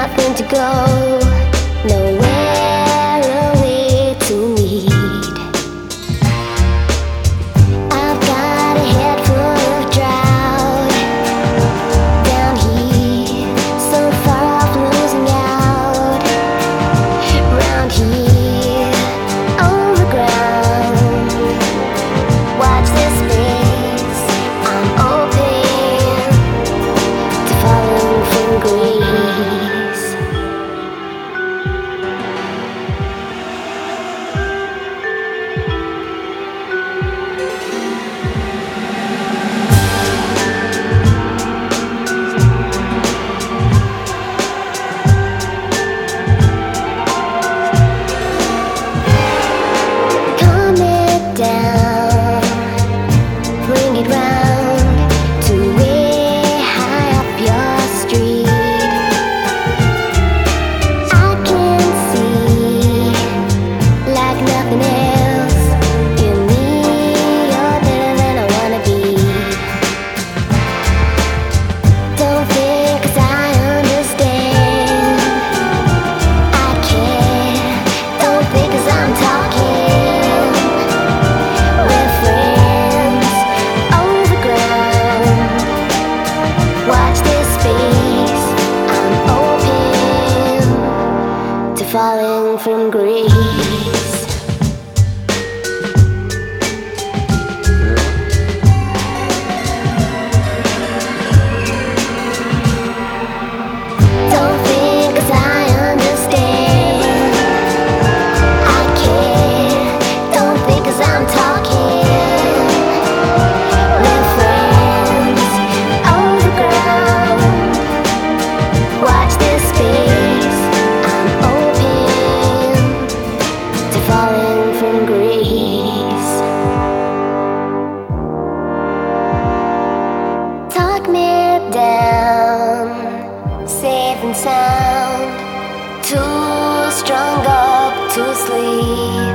nothing to go, nowhere away to meet. I've got a head full of drought down here, so far off losing out. Round here, on the ground, watch this space. I'm open to falling from grace. Calm it down, bring it round to way high up your street. I can see like nothing else. In me, you're better than I wanna be. Don't think 'cause I understand, I care. Don't think 'cause I'm talking. We're friends on the ground. Watch this space. I'm open to falling from grace. Don't think 'cause I understand, I care. Don't think 'cause I'm talking. We're friends on the ground. Watch this space. I'm open to falling from grace. Talk me down, safe and sound. Too strung up to sleep.